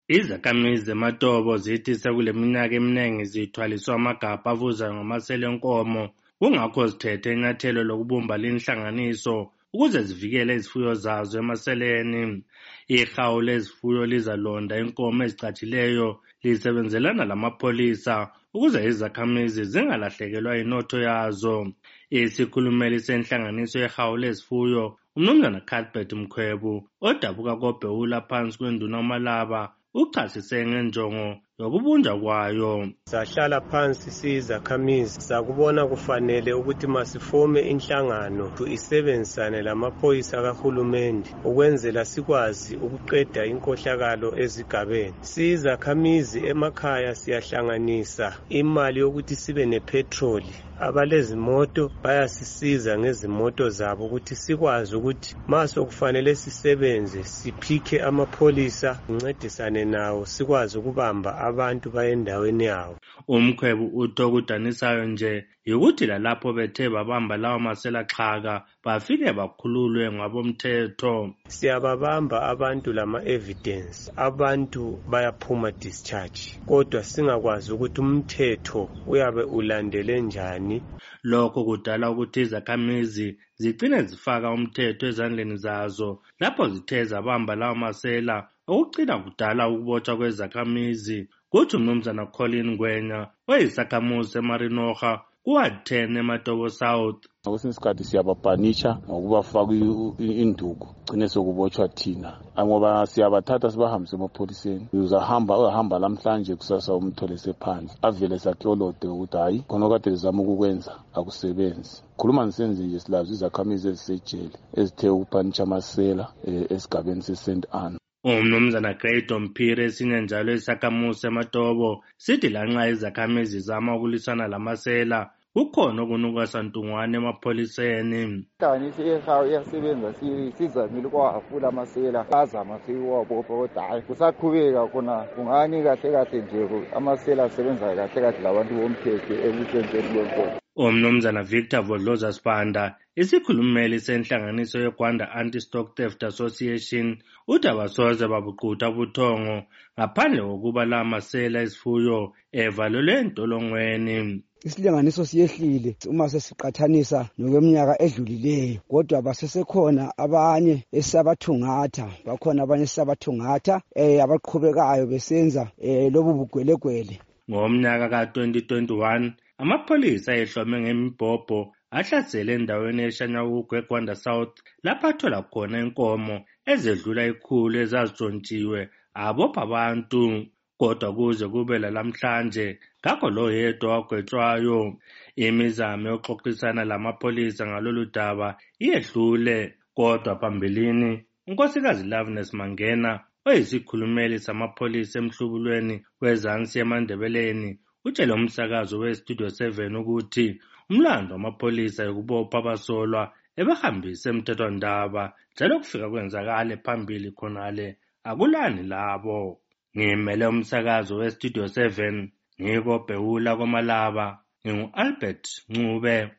Izakhamizi zeMatobo zithi sekule minyaka eminingi zithwaliswa amagabha avuzayo ngamasela enkomo, kungakho zithethe inyathelo lokubumba linhlanganiso ukuze zivikele izifuyo zazo emaseleni. Ihawu lezifuyo lizalonda inkomo ezicatshileyo lisebenzelana lamapholisa ukuze izakhamizi zingalahlekelwa inotho yazo. Isikhulumeli senhlanganiso yehawu lezifuyo, uMnumzana Cuthbert Mkhwebu, odabuka koBhewula phansi kwenduna uMalaba, uchasise ngenjongo yokubunjwa kwayo. Sahlala phansi siyizakhamizi sakubona kufanele ukuthi masifome inhlangano isebenzisane lamaphoyisa kahulumende ukwenzela sikwazi ukuqeda inkohlakalo ezigabeni. Siyizakhamizi emakhaya siyahlanganisa imali yokuthi sibe nepetroli. Abalezimoto bayasisiza ngezimoto zabo ukuthi sikwazi ukuthi maso kufanele sisebenze siphike amapholisa uncedisane nawo sikwazi ukubamba abantu bayendaweni yawo. Umkhwebu uthi okudanisayo nje yikuthi lalapho bethe babamba lawo masela xhaka bafike bakhululwe ngabomthetho. Siyababamba abantu lama evidence, abantu bayaphuma discharge, kodwa singakwazi ukuthi umthetho uyabe ulandele njani. Lokho kudala ukuthi izakhamizi zigcine zifaka umthetho ezandleni zazo lapho zithe zabamba lawo masela, okucina kudala ukubotshwa kwezakhamizi. Kuthi uMnumzana Colin Ngwenya oyisakhamuzi eMarinoha kuWard 10 eMatobo South. Kwesinye isikhathi siyababhanisha ngokubafaka induku gcine sokubotshwa thina ngoba siyabathatha sibahambise emapholiseni. Uyahamba namhlanje kusasa umthole sephandle avele saklolode ukuthi hayi khona kade lizama ukukwenza akusebenzi. Khuluma nisenze nje silazo izakhamizi ezisejele ezithe ukuphanisha amasela esigabeni seSt Anne. uMnumzana Grado Mphire esinye njalo isakhamuzi eMatobo sithi lanxa izakhamizi zama ukulisana lamasela kukhona okunuka santungwane emapholiseni. Inhlanganiso yehawu iyasebenza sizamile ukuwahafula amasela azama siwabopha kodwa hayi kusaqhubeka khona kungani kahle nje amasela asebenza kahle labantu bomthetho ekusentsheni kwenkomo. uMnumzana Victor Vodloza Sibanda, isikhulumeli senhlanganiso yeGwanda Anti-Stock Theft Association, uthi abasoze babuqutha ubuthongo ngaphandle kokuba la masela esifuyo evalelwe entolongweni. Isilinganiso siyehlile uma sesiqathanisa nokweminyaka edlulileyo, kodwa basesekhona abanye esabathungatha, bakhona abanye esabathungatha abaqhubekayo besenza lobu bugwelegwele. Ngomnyaka ka-2021 amapholisa ehlome ngemibhobho ahlasele endaweni eShanyagugu eGwanda South lapho athola khona inkomo ezedlula 100 ezazitshontshiwe abopha abantu. Kodwa kuze kube lalamhlanje ngakho lo yedwa wagwetshwayo. Imizamo yokuxoxisana lamapholisa ngalolu daba iyehlule, kodwa phambilini unkosikazi Loveness Mangena oyisikhulumeli samapholisa emhlubulweni wezansi eMandebeleni utshele umsakazo weStudio 7 ukuthi umlando wamapholisa yokubopha abasolwa ebehambise emthethwandaba njalo kufika kwenzakale phambili khonale akulani labo. Ngimele umsakazo weStudio 7 ngikoBhewula koMalaba, ngingu-Albert Ncube.